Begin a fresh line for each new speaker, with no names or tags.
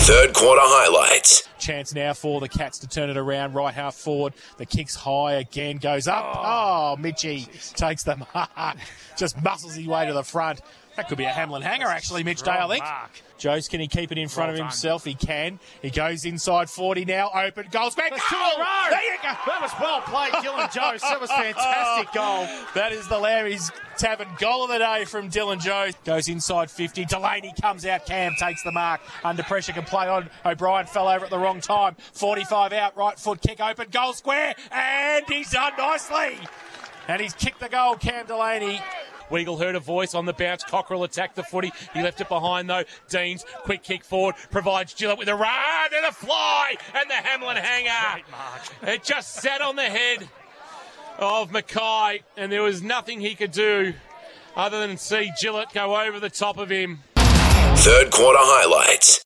Third quarter highlights.
Chance now for the Cats to turn it around. Right half forward. The kick's high again. Goes up. Oh, Mitchie takes the mark. Just muscles his way to the front. That could be a Hamlin hanger, actually, Mitch Day, I think. Jose, can he keep it in front of himself? He can. He goes inside 40 now. Open. Goal square. Goal! There you go.
That was well played, Dylan Jose. That was fantastic goal.
That is the Larry's Tavern goal of the day from Dylan Jose. Goes inside 50. Delaney comes out. Cam takes the mark. Under pressure, can play on. O'Brien fell over at the wrong time. 45 out. Right foot kick open. Goal square. And he's done nicely. And he's kicked the goal, Cam Delaney. Weagle heard a voice on the bounce. Cockrell attacked the footy. He left it behind, though. Deans, quick kick forward, provides Gillett with a run and a fly, and the Hamlin hanger. It just sat on the head of Mackay, and there was nothing he could do other than see Gillett go over the top of him.
Third quarter highlights.